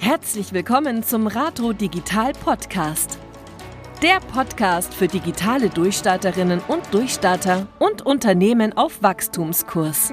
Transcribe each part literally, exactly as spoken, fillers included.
Herzlich willkommen zum Rato Digital Podcast. Der Podcast für digitale Durchstarterinnen und Durchstarter und Unternehmen auf Wachstumskurs.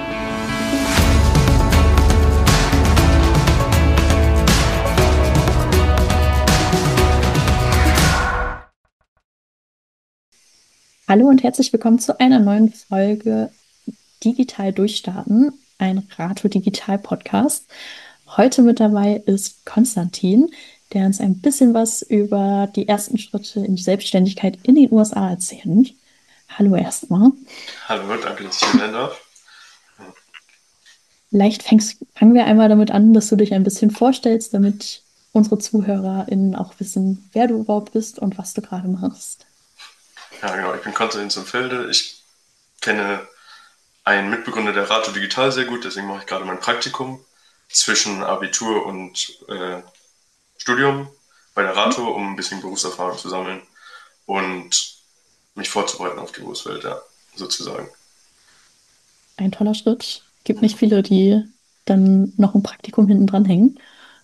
Hallo und herzlich willkommen zu einer neuen Folge Digital Durchstarten, ein Rato Digital Podcast. Heute mit dabei ist Konstantin, der uns ein bisschen was über die ersten Schritte in die Selbstständigkeit in den U S A erzählt. Hallo erstmal. Hallo, danke, dass ich hier sein darf. Vielleicht fängst, fangen wir einmal damit an, dass du dich ein bisschen vorstellst, damit unsere ZuhörerInnen auch wissen, wer du überhaupt bist und was du gerade machst. Ja, genau, ich bin Konstantin zum Felde. Ich kenne einen Mitbegründer der Rato Digital sehr gut, deswegen mache ich gerade mein Praktikum zwischen Abitur und äh, Studium bei der Rato, um ein bisschen Berufserfahrung zu sammeln und mich vorzubereiten auf die Berufswelt, ja, sozusagen. Ein toller Schritt. Gibt nicht viele, die dann noch ein Praktikum hinten dran hängen.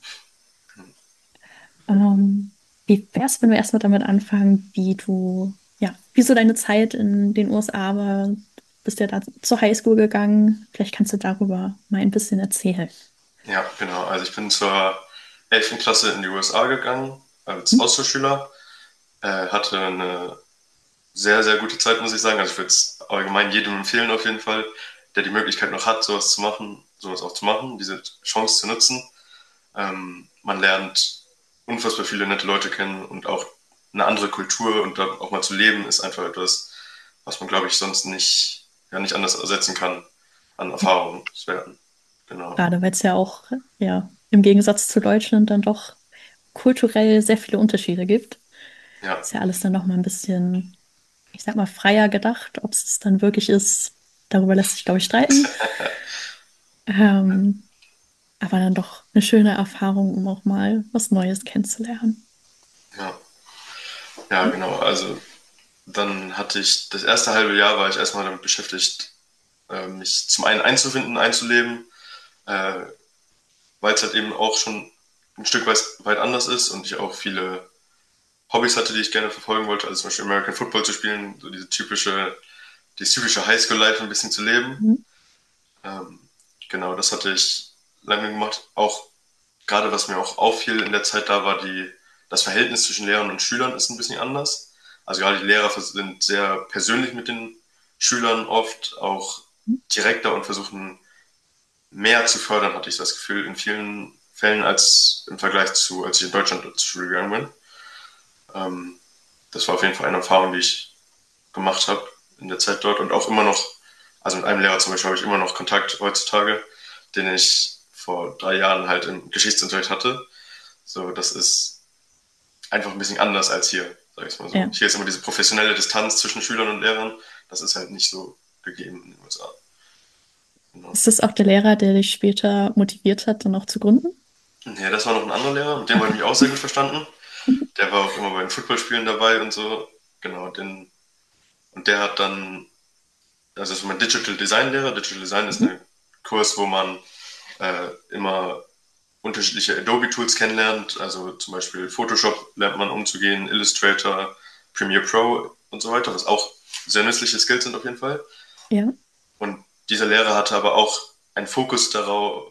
Ähm, wie wär's, wenn wir erstmal damit anfangen, wie du, ja, wie so deine Zeit in den U S A war? Bist ja da zur Highschool gegangen. Vielleicht kannst du darüber mal ein bisschen erzählen. Ja, genau. Also ich bin zur elften Klasse in die U S A gegangen als Hm? Austauschschüler, äh, hatte eine sehr, sehr gute Zeit, muss ich sagen. Also ich würde es allgemein jedem empfehlen auf jeden Fall, der die Möglichkeit noch hat, sowas zu machen, sowas auch zu machen, diese Chance zu nutzen. Ähm, man lernt unfassbar viele nette Leute kennen und auch eine andere Kultur und da auch mal zu leben, ist einfach etwas, was man, glaube ich, sonst nicht, ja, nicht anders ersetzen kann an Erfahrungswerten. Genau. Gerade weil es ja auch, ja, im Gegensatz zu Deutschland dann doch kulturell sehr viele Unterschiede gibt. Ja, Ist ja alles dann noch mal ein bisschen, ich sag mal, freier gedacht. Ob es dann wirklich ist, darüber lässt sich, glaube ich, streiten. Ähm, aber dann doch eine schöne Erfahrung, um auch mal was Neues kennenzulernen. ja, ja, genau. Also dann hatte ich, das erste halbe Jahr war ich erstmal damit beschäftigt, äh, mich zum einen einzufinden, einzuleben, äh, weil es halt eben auch schon ein Stück weit, weit anders ist und ich auch viele Hobbys hatte, die ich gerne verfolgen wollte, also zum Beispiel American Football zu spielen, so diese typische, dieses typische Highschool-Life ein bisschen zu leben. Mhm. Ähm, genau, das hatte ich lange gemacht. Auch gerade was mir auch auffiel in der Zeit da war die, das Verhältnis zwischen Lehrern und Schülern ist ein bisschen anders. Also gerade die Lehrer sind sehr persönlich mit den Schülern oft, auch direkter und versuchen mehr zu fördern, hatte ich das Gefühl, in vielen Fällen als im Vergleich zu, als ich in Deutschland zur Schule gegangen bin. Ähm, das war auf jeden Fall eine Erfahrung, die ich gemacht habe in der Zeit dort und auch immer noch, also mit einem Lehrer zum Beispiel habe ich immer noch Kontakt heutzutage, den ich vor drei Jahren halt im Geschichtsunterricht hatte. So, das ist einfach ein bisschen anders als hier, sag ich mal so. Ja. Hier ist immer diese professionelle Distanz zwischen Schülern und Lehrern. Das ist halt nicht so gegeben in den U S A. Genau. Ist das auch der Lehrer, der dich später motiviert hat, dann auch zu gründen? Ja, das war noch ein anderer Lehrer, mit dem habe ich Okay. mich auch sehr gut verstanden. Der war auch immer bei den Footballspielen dabei und so. Genau, den, und der hat dann, also das ist mein Digital Design Lehrer. Digital Design ist Mhm. ein Kurs, wo man äh, immer unterschiedliche Adobe Tools kennenlernt. Also zum Beispiel Photoshop lernt man umzugehen, Illustrator, Premiere Pro und so weiter, was auch sehr nützliche Skills sind auf jeden Fall. Ja. Und dieser Lehrer hatte aber auch einen Fokus darauf,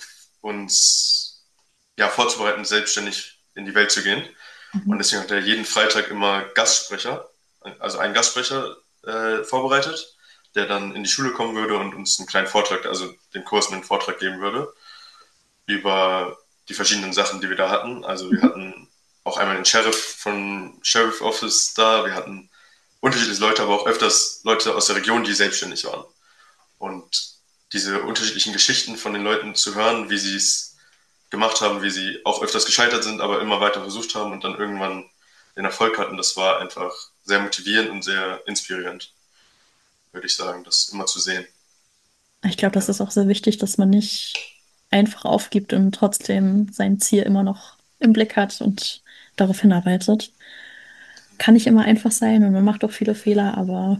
uns ja, vorzubereiten, selbstständig in die Welt zu gehen. Und Mhm. deswegen hat er jeden Freitag immer Gastsprecher, also einen Gastsprecher äh, vorbereitet, der dann in die Schule kommen würde und uns einen kleinen Vortrag, also den Kurs einen Vortrag geben würde über die verschiedenen Sachen, die wir da hatten. Also wir Mhm. hatten auch einmal den Sheriff von Sheriff Office da, wir hatten unterschiedliche Leute, aber auch öfters Leute aus der Region, die selbstständig waren. Und diese unterschiedlichen Geschichten von den Leuten zu hören, wie sie es gemacht haben, wie sie auch öfters gescheitert sind, aber immer weiter versucht haben und dann irgendwann den Erfolg hatten, das war einfach sehr motivierend und sehr inspirierend, würde ich sagen, das immer zu sehen. Ich glaube, das Ja, ist auch sehr wichtig, dass man nicht einfach aufgibt und trotzdem sein Ziel immer noch im Blick hat und darauf hinarbeitet. Kann nicht immer einfach sein und man macht auch viele Fehler, aber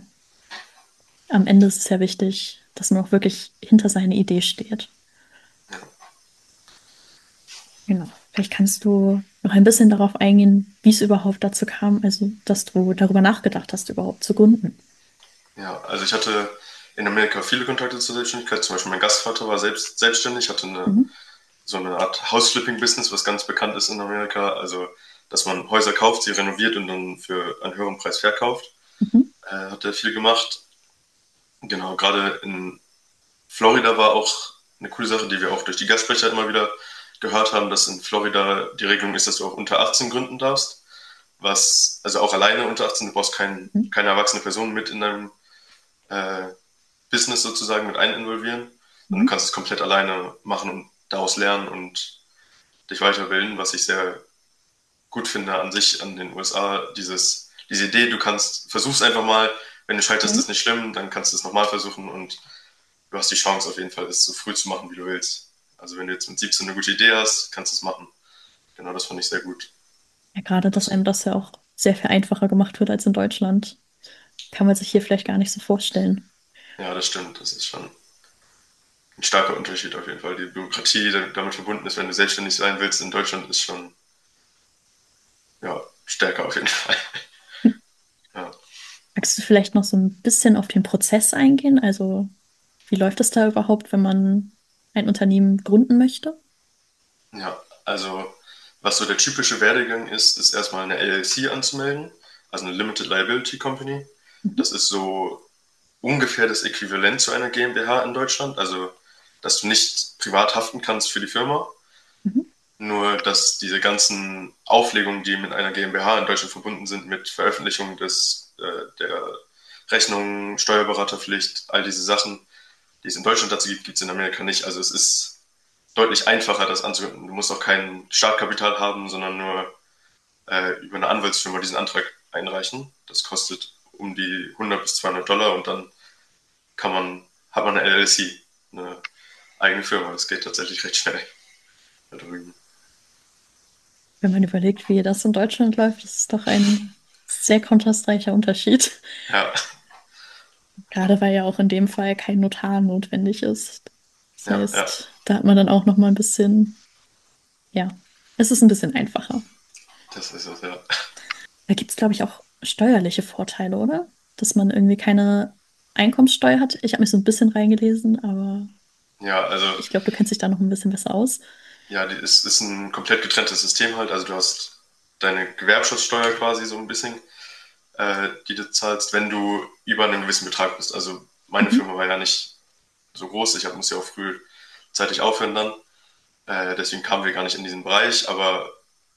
am Ende ist es ja wichtig, dass man auch wirklich hinter seiner Idee steht. ja. Genau. Vielleicht kannst du noch ein bisschen darauf eingehen, wie es überhaupt dazu kam, also dass du darüber nachgedacht hast, überhaupt zu gründen. Ja, also ich hatte in Amerika viele Kontakte zur Selbstständigkeit. Zum Beispiel mein Gastvater war selbst selbstständig, hatte eine, Mhm. so eine Art House-Flipping-Business, was ganz bekannt ist in Amerika. Also, dass man Häuser kauft, sie renoviert und dann für einen höheren Preis verkauft. Mhm. Äh, hat er viel gemacht. Genau, gerade in Florida war auch eine coole Sache, die wir auch durch die Gastsprecher immer wieder gehört haben, dass in Florida die Regelung ist, dass du auch unter achtzehn gründen darfst. Was, also auch alleine unter achtzehn, du brauchst kein, Mhm. keine erwachsene Person mit in deinem äh, Business sozusagen mit ein involvieren. Und du Mhm. kannst es komplett alleine machen und daraus lernen und dich weiterbilden, was ich sehr gut finde an sich, an den U S A. Dieses, diese Idee, du kannst, versuch's einfach mal, wenn du scheiterst, ist Mhm. nicht schlimm, dann kannst du es nochmal versuchen und du hast die Chance auf jeden Fall, es so früh zu machen, wie du willst. Also wenn du jetzt mit siebzehn eine gute Idee hast, kannst du es machen. Genau, das fand ich sehr gut. Ja, gerade, dass Das, einem das ja auch sehr viel einfacher gemacht wird als in Deutschland, kann man sich hier vielleicht gar nicht so vorstellen. ja, das stimmt. Das ist schon ein starker Unterschied auf jeden Fall. Die Bürokratie, die damit verbunden ist, wenn du selbstständig sein willst in Deutschland, ist schon ja, stärker auf jeden Fall. Ja. Magst du vielleicht noch so ein bisschen auf den Prozess eingehen? Also, wie läuft es da überhaupt, wenn man ein Unternehmen gründen möchte? Ja, also was so der typische Werdegang ist, ist erstmal eine L L C anzumelden, also eine Limited Liability Company. Mhm. Das ist so ungefähr das Äquivalent zu einer GmbH in Deutschland, also dass du nicht privat haften kannst für die Firma, Mhm. nur dass diese ganzen Auflegungen, die mit einer GmbH in Deutschland verbunden sind, mit Veröffentlichung des, äh, der Rechnungen, Steuerberaterpflicht, all diese Sachen, die es in Deutschland dazu gibt, gibt es in Amerika nicht. Also es ist deutlich einfacher, das anzuwenden. Du musst auch kein Startkapital haben, sondern nur äh, über eine Anwaltsfirma diesen Antrag einreichen. Das kostet um die hundert bis zweihundert Dollar und dann kann man, hat man eine L L C, eine eigene Firma. Das geht tatsächlich recht schnell da drüben. Wenn man überlegt, wie das in Deutschland läuft, das ist doch ein sehr kontrastreicher Unterschied. Ja, Gerade weil ja auch in dem Fall kein Notar notwendig ist. Das ja, ja, heißt, da hat man dann auch noch mal ein bisschen, ja, es ist ein bisschen einfacher. das ist es, ja. Da gibt es, glaube ich, auch steuerliche Vorteile, oder? Dass man irgendwie keine Einkommenssteuer hat. Ich habe mich so ein bisschen reingelesen, aber Ja, also, ich glaube, du kennst dich da noch ein bisschen besser aus. ja, die, es ist ein komplett getrenntes System halt. Also du hast deine Gewerbschaftssteuer quasi so ein bisschen, äh, die du zahlst, wenn du über einen gewissen Betrag bist. Also meine Mhm. Firma war ja nicht so groß, ich hab, muss ja auch frühzeitig aufhören dann. Äh, deswegen kamen wir gar nicht in diesen Bereich, aber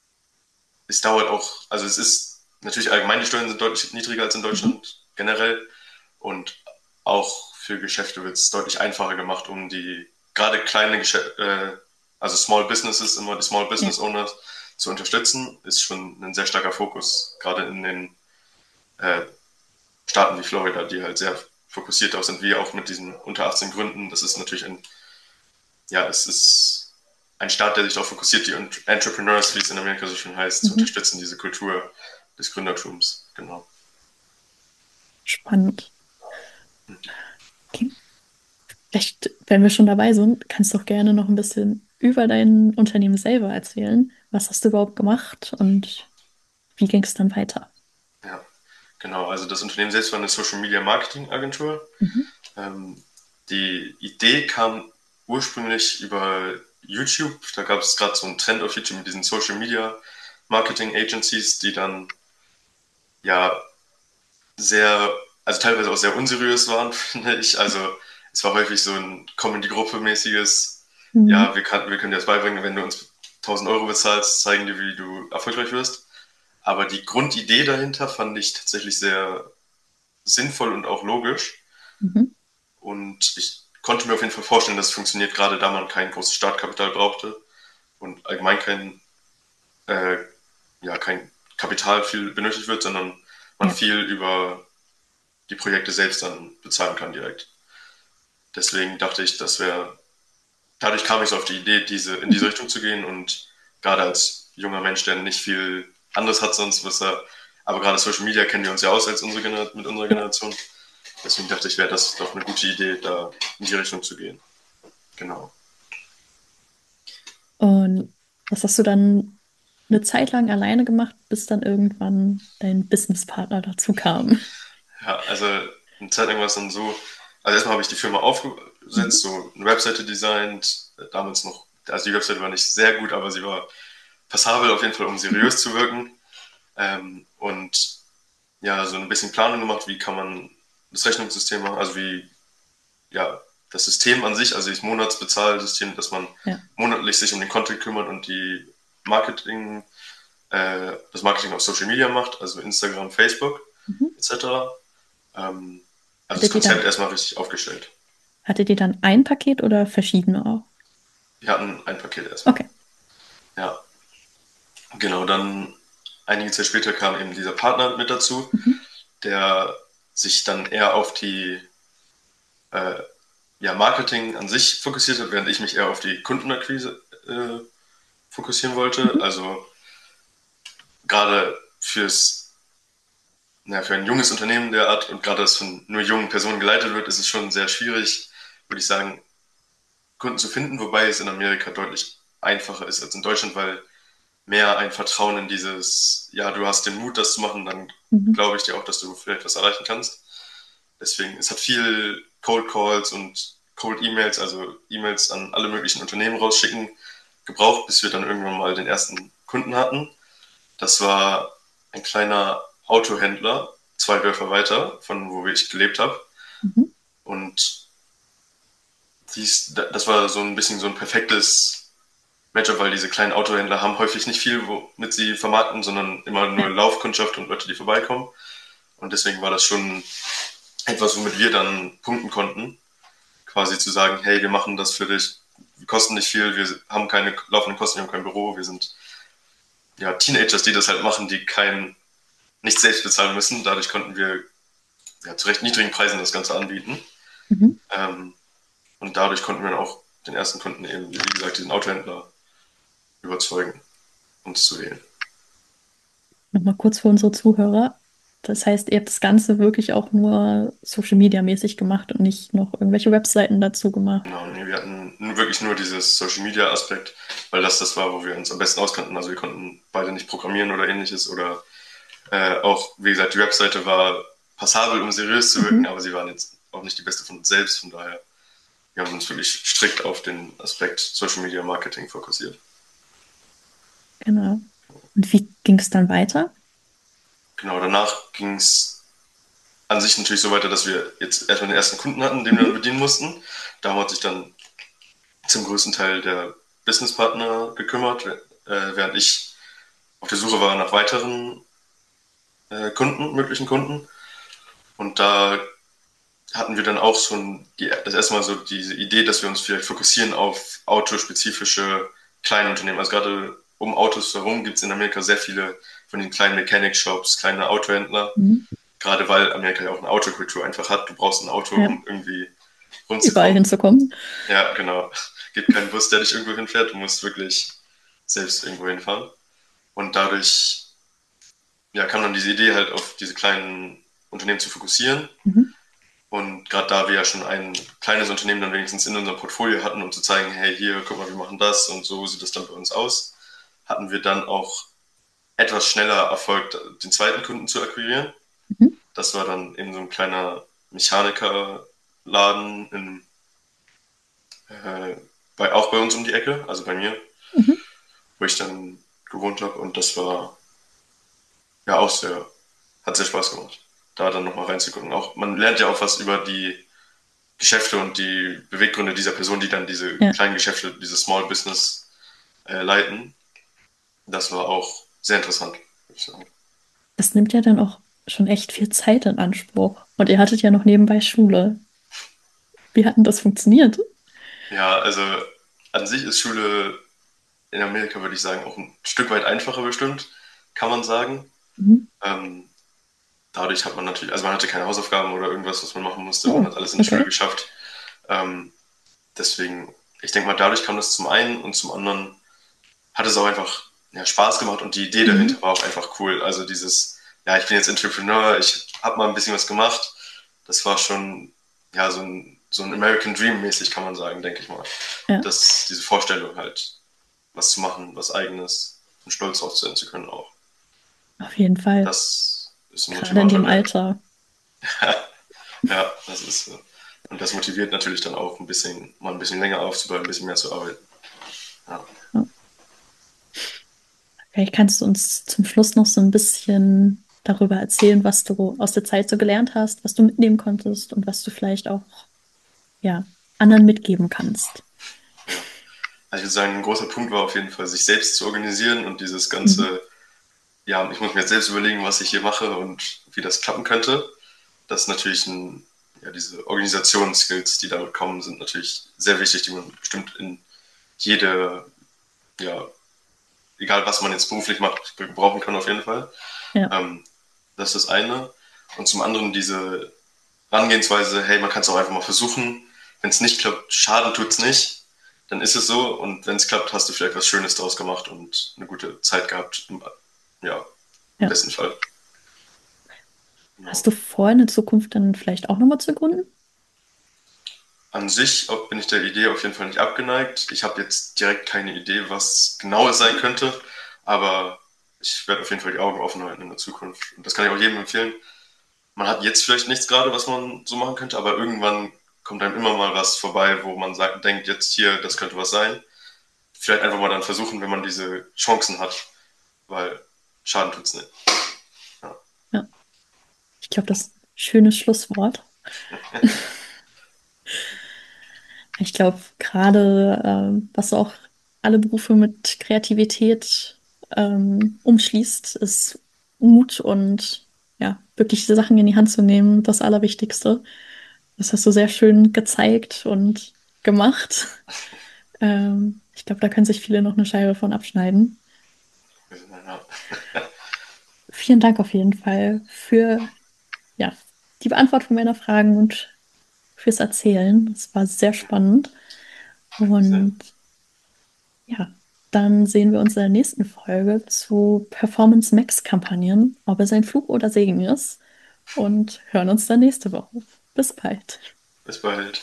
es dauert auch, also es ist natürlich allgemein, die Steuern sind deutlich niedriger als in Mhm. Deutschland generell und auch für Geschäfte wird es deutlich einfacher gemacht, um die gerade kleine Geschäfte, äh, also Small Businesses, immer die Small Ja. Business Owners zu unterstützen, ist schon ein sehr starker Fokus, gerade in den äh, Staaten wie Florida, die halt sehr fokussiert auch sind, wie auch mit diesen unter achtzehn Gründen. Das ist natürlich ein, ja, es ist ein Staat, der sich darauf fokussiert, die Entrepreneurs, wie es in Amerika so schön heißt, zu Mhm. unterstützen, diese Kultur des Gründertums. Genau. Spannend. Okay. Vielleicht, wenn wir schon dabei sind, kannst du auch gerne noch ein bisschen über dein Unternehmen selber erzählen. Was hast du überhaupt gemacht und wie ging es dann weiter? Ja, genau. Also das Unternehmen selbst war eine Social Media Marketing Agentur. Mhm. Ähm, die Idee kam ursprünglich über YouTube. Da gab es gerade so einen Trend auf YouTube mit diesen Social Media Marketing Agencies, die dann ja sehr, also teilweise auch sehr unseriös waren, finde ich. Also es war häufig so ein Comedy-Gruppe-mäßiges, Mhm. ja, wir, kann, wir können dir das beibringen, wenn du uns tausend Euro bezahlst, zeigen dir, wie du erfolgreich wirst. Aber die Grundidee dahinter fand ich tatsächlich sehr sinnvoll und auch logisch. Mhm. Und ich konnte mir auf jeden Fall vorstellen, dass es funktioniert, gerade da man kein großes Startkapital brauchte und allgemein kein, äh, ja, kein Kapital viel benötigt wird, sondern man Ja. viel über die Projekte selbst dann bezahlen kann direkt. Deswegen dachte ich, das wäre, dadurch kam ich so auf die Idee, diese, in diese Mhm. Richtung zu gehen und gerade als junger Mensch, der nicht viel anderes hat sonst, was er, aber gerade Social Media kennen wir uns ja aus als unsere Gener mit unserer Ja. Generation. Deswegen dachte ich, wäre das doch eine gute Idee, da in die Richtung zu gehen. Genau. Und Das hast du dann eine Zeit lang alleine gemacht, bis dann irgendwann dein Businesspartner dazu kam. Ja, also eine Zeit lang war es dann so, also erstmal habe ich die Firma aufgesetzt, Mhm. so eine Webseite designt, äh, damals noch, also die Webseite war nicht sehr gut, aber sie war passabel auf jeden Fall, um Mhm. seriös zu wirken. Ähm, und ja, so ein bisschen Planung gemacht, wie kann man das Rechnungssystem machen, also wie, ja, das System an sich, also das Monatsbezahlsystem, dass man Ja. monatlich sich um den Content kümmert und die Marketing, äh, das Marketing auf Social Media macht, also Instagram, Facebook Mhm. et cetera. Ähm, also das Hattet ihr Konzept dann, erstmal richtig aufgestellt. hattet ihr dann ein Paket oder verschiedene auch? Wir hatten ein Paket erstmal. Okay. Ja, genau. Dann einige Zeit später kam eben dieser Partner mit dazu, Mhm. der sich dann eher auf die äh, ja, Marketing an sich fokussiert hat, während ich mich eher auf die Kundenakquise äh, fokussieren wollte. Mhm. Also gerade fürs, ja, für ein junges Unternehmen der Art und gerade das von nur jungen Personen geleitet wird, ist es schon sehr schwierig, würde ich sagen, Kunden zu finden, wobei es in Amerika deutlich einfacher ist als in Deutschland, weil mehr ein Vertrauen in dieses, ja, du hast den Mut, das zu machen, dann Mhm. glaube ich dir auch, dass du vielleicht was erreichen kannst. Deswegen, es hat viel Cold Calls und Cold E-Mails, also E-Mails an alle möglichen Unternehmen rausschicken, gebraucht, bis wir dann irgendwann mal den ersten Kunden hatten. Das war ein kleiner Autohändler, zwei Dörfer weiter, von wo ich gelebt habe. Mhm. Und dies, das war so ein bisschen so ein perfektes Matchup, weil diese kleinen Autohändler haben häufig nicht viel, womit sie vermarkten, sondern immer nur Ja. Laufkundschaft und Leute, die vorbeikommen. Und deswegen war das schon etwas, womit wir dann punkten konnten. Quasi zu sagen, hey, wir machen das für dich, wir kosten nicht viel, wir haben keine laufenden Kosten, wir haben kein Büro, wir sind ja Teenagers, die das halt machen, die kein, nicht selbst bezahlen müssen. Dadurch konnten wir ja, zu recht niedrigen Preisen das Ganze anbieten. Mhm. Ähm, und dadurch konnten wir dann auch den ersten Kunden eben, wie gesagt, diesen Autohändler überzeugen, uns zu wählen. Nochmal kurz für unsere Zuhörer. Das heißt, ihr habt das Ganze wirklich auch nur Social Media mäßig gemacht und nicht noch irgendwelche Webseiten dazu gemacht. Genau, nee, wir hatten wirklich nur dieses Social Media Aspekt, weil das das war, wo wir uns am besten auskannten. Also wir konnten beide nicht programmieren oder ähnliches oder äh, auch, wie gesagt, die Webseite war passabel, um seriös zu wirken, Mhm. aber sie waren jetzt auch nicht die beste von uns selbst. Von daher, wir haben uns wirklich strikt auf den Aspekt Social Media Marketing fokussiert. Genau. Und wie ging es dann weiter? Genau, danach ging es an sich natürlich so weiter, dass wir jetzt erstmal den ersten Kunden hatten, den wir dann Mhm. bedienen mussten. Darum hat sich dann zum größten Teil der Businesspartner gekümmert, äh, während ich auf der Suche war nach weiteren äh, Kunden, möglichen Kunden. Und da hatten wir dann auch schon die, das erste Mal so diese Idee, dass wir uns vielleicht fokussieren auf autospezifische kleine Unternehmen. Also gerade um Autos herum gibt es in Amerika sehr viele von den kleinen Mechanic Shops, kleine Autohändler. Mhm. Gerade weil Amerika ja auch eine Autokultur einfach hat. Du brauchst ein Auto, Ja, um irgendwie überall rumzukommen. hinzukommen. Ja, genau. Gibt keinen Bus, der dich irgendwo hinfährt. Du musst wirklich selbst irgendwo hinfahren. Und dadurch ja, kam dann diese Idee halt auf diese kleinen Unternehmen zu fokussieren. Mhm. Und gerade da wir ja schon ein kleines Unternehmen dann wenigstens in unserem Portfolio hatten, um zu zeigen, hey, hier, guck mal, wir machen das und so sieht das dann bei uns aus, hatten wir dann auch etwas schneller Erfolg, den zweiten Kunden zu akquirieren. Mhm. Das war dann eben so ein kleiner Mechanikerladen in, äh, bei, auch bei uns um die Ecke, also bei mir, Mhm. wo ich dann gewohnt habe. Und das war ja auch sehr, hat sehr Spaß gemacht, da dann nochmal reinzugucken. Auch, man lernt ja auch was über die Geschäfte und die Beweggründe dieser Person, die dann diese Ja, kleinen Geschäfte, diese Small Business äh, leiten. Das war auch sehr interessant, würde ich sagen. das nimmt ja dann auch schon echt viel Zeit in Anspruch. Und ihr hattet ja noch nebenbei Schule. Wie hat denn das funktioniert? Ja, also an sich ist Schule in Amerika, würde ich sagen, auch ein Stück weit einfacher bestimmt, kann man sagen. Mhm. Ähm, dadurch hat man natürlich, also man hatte keine Hausaufgaben oder irgendwas, was man machen musste. Man Oh, hat alles in der Schule okay. geschafft. Ähm, deswegen, ich denke mal, dadurch kam das zum einen und zum anderen hat es auch einfach ja, Spaß gemacht und die Idee Mhm. dahinter war auch einfach cool. Also dieses, ja, ich bin jetzt Entrepreneur, ich habe mal ein bisschen was gemacht. Das war schon ja so ein, so ein American Dream mäßig, kann man sagen, denke ich mal. Ja. Das, diese Vorstellung halt. was zu machen, was Eigenes und stolz drauf sein zu können auch. Auf jeden Fall. Das ist ein Gerade in dem Motivator. Alter. Ja, das ist so. Und das motiviert natürlich dann auch ein bisschen, mal ein bisschen länger aufzubleiben, ein bisschen mehr zu arbeiten. Ja. Ja. Vielleicht kannst du uns zum Schluss noch so ein bisschen darüber erzählen, was du aus der Zeit so gelernt hast, was du mitnehmen konntest und was du vielleicht auch, ja, anderen mitgeben kannst. Also ich würde sagen, ein großer Punkt war auf jeden Fall, sich selbst zu organisieren und dieses ganze, Mhm. ja, ich muss mir jetzt selbst überlegen, was ich hier mache und wie das klappen könnte. Das ist natürlich ein, ja, diese Organisationsskills, die damit kommen, sind natürlich sehr wichtig, die man bestimmt in jede, ja, egal was man jetzt beruflich macht, gebrauchen kann auf jeden Fall. Ja, Ähm, das ist das eine. Und zum anderen diese Herangehensweise, hey, man kann es auch einfach mal versuchen. Wenn es nicht klappt, schaden tut's nicht. Dann ist es so. Und wenn es klappt, hast du vielleicht was Schönes draus gemacht und eine gute Zeit gehabt. Im, ja, im ja. besten Fall. Genau. Hast du vor, in der Zukunft dann vielleicht auch nochmal zu gründen? An sich bin ich der Idee auf jeden Fall nicht abgeneigt. Ich habe jetzt direkt keine Idee, was genau es sein könnte, aber ich werde auf jeden Fall die Augen offen halten in der Zukunft. Und das kann ich auch jedem empfehlen. Man hat jetzt vielleicht nichts gerade, was man so machen könnte, aber irgendwann kommt einem immer mal was vorbei, wo man sagt, denkt, jetzt hier, das könnte was sein. Vielleicht einfach mal dann versuchen, wenn man diese Chancen hat, weil Schaden tut's nicht. Ja. Ja, ich glaube, das ist ein schönes Schlusswort. Ich glaube, gerade ähm, was auch alle Berufe mit Kreativität ähm, umschließt, ist Mut und ja, wirklich die Sachen in die Hand zu nehmen, das Allerwichtigste. Das hast du sehr schön gezeigt und gemacht. Ähm, ich glaube, da können sich viele noch eine Scheibe von abschneiden. Ja. Vielen Dank auf jeden Fall für ja, die Beantwortung meiner Fragen und fürs Erzählen. Es war sehr spannend. Und ja, dann sehen wir uns in der nächsten Folge zu Performance Max Kampagnen, ob es ein Fluch oder Segen ist. Und hören uns dann nächste Woche. Bis bald. Bis bald.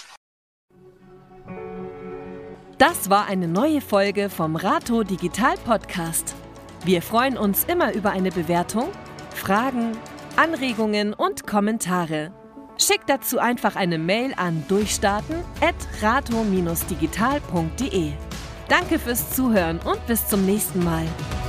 Das war eine neue Folge vom Rato Digital Podcast. Wir freuen uns immer über eine Bewertung, Fragen, Anregungen und Kommentare. Schickt dazu einfach eine Mail an durchstarten at rato digital punkt de. Danke fürs Zuhören und bis zum nächsten Mal.